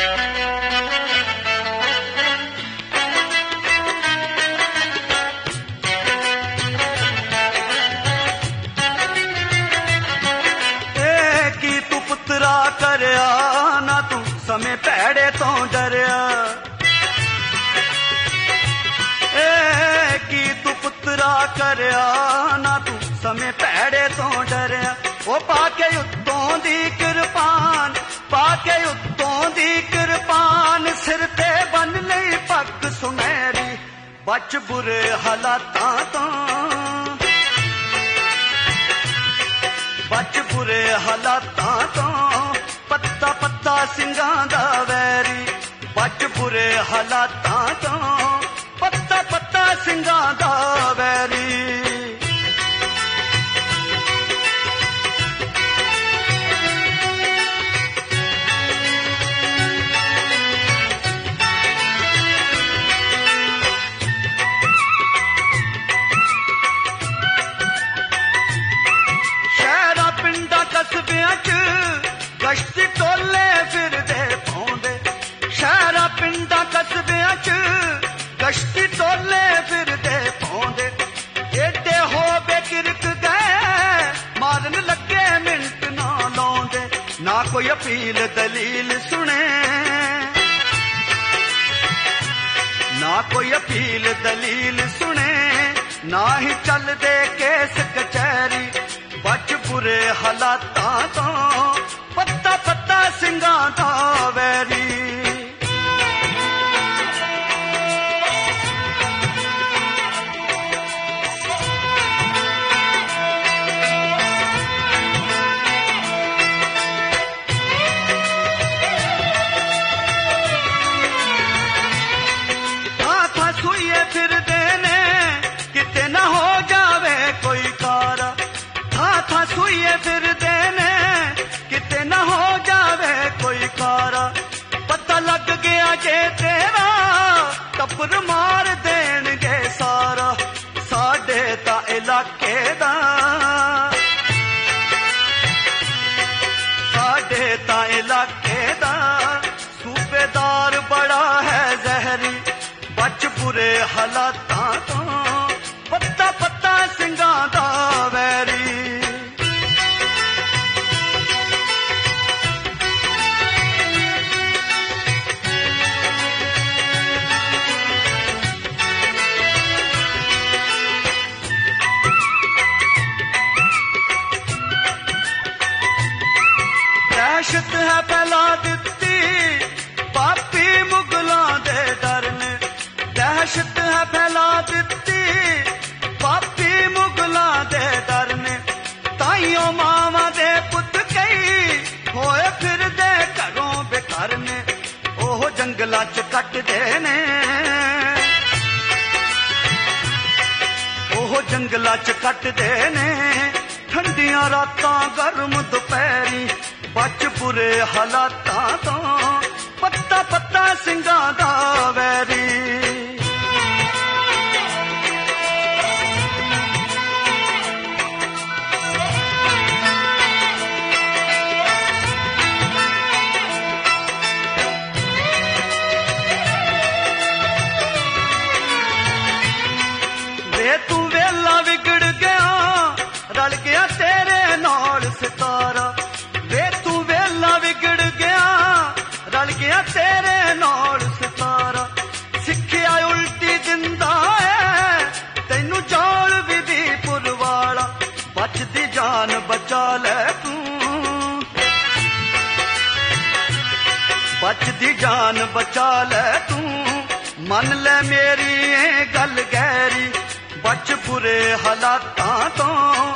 करिया ना तू समय भैड़े तो डरिया की तू पुत्रा करिया ना तू समय भैड़े तो डरिया वो पाके उत्तों दी कृपान पाके उत्तों दी कृपान सिर ते बन नहीं पग सुनहरी बच बुरे हालातां तो बच बुरे हालातां तो पत्ता पत्ता ਸਿੰਘਾਂ ਦਾ ਵੈਰੀ बच बुरे हालातां तो पत्ता पत्ता ਸਿੰਘਾਂ ਦਾ ਵੈਰੀ ਸ਼ਹਿਰਾਂ ਪਿੰਡਾਂ ਕਸਬਿਆਂ 'ਚ गश्ती टोले फिरदे पौंदे शहरां पिंडां कस्बियां च गश्ती टोले फिरदे पौंदे एडे हो बेकिरक गए मारन लगे मिंट ना लाउंदे ना कोई अपील दलील सुने ना कोई अपील दलील सुने ना ही चलदे केस कचहरी बच बुरे हालातां तो पत्ता पत्ता ਸਿੰਘਾਂ ਦਾ ਵੈਰੀ ਥਾਂ ਸੂਈਏ ਫਿਰਦੇ ਨੇ ਕਿਤੇ ਨਾ ਹੋ ਜਾਵੇ ਕੋਈ ਕਾਰ ਥਾਂ ਸੂਈਏ ਫਿਰਦੇ ਨੇ किते न हो जावे कोई कारा पता लग गया जे तेरा टप्पर मार देणगे सारा साडे ता इलाके दा साडे ता इलाके दा सूबेदार बड़ा है जहरी बच बुरे हालातां तो पत्ता पत्ता ਸਿੰਘਾਂ ਦਾ वैरी दहशत है फैला दिती पापी मुगलों दे डर ने दहशत है फैला दिती पापी मुगलों दे डर ने ताइयों मावां दे पुत कई होए फिर दे घरों बेघर ने ओह जंगलां च कटदे ने ओह जंगलां च कटदे ने ठंडियां रातां गर्म दुपहरी बच बुरे हालातां तो पत्ता पत्ता ਸਿੰਘਾਂ ਦਾ ਵੈਰੀ ਵੇ ਤੂੰ ਵੇਲਾ ਵਿਗੜ ਗਿਆ ਰਲ ਗਿਆ ਤੇਰੇ ਨਾਲ ਸਿਤਾਰਾ विगड़ गया रल गया तेरे नाल सितारा सिक्ख्या उल्टी दिंदा है तैनू जाल विधिपुर वाला बचदी जान बचा ले तू बचदी जान बचा ले तू मन ले मेरी गल गहरी बच बुरे हालातां तो